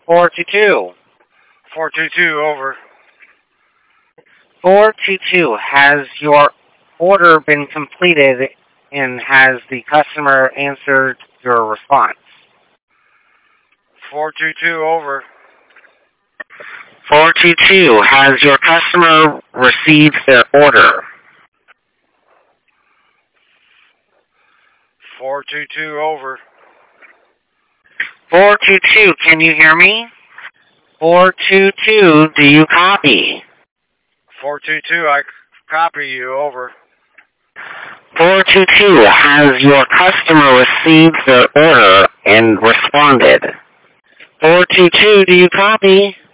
422. 422, over. 422, has your order been completed and has the customer answered your response? 422, over. 422, has your customer received their order? 422, over. 422, can you hear me? 422, do you copy? 422, I copy you, over. 422, has your customer received their order and responded? 422, do you copy?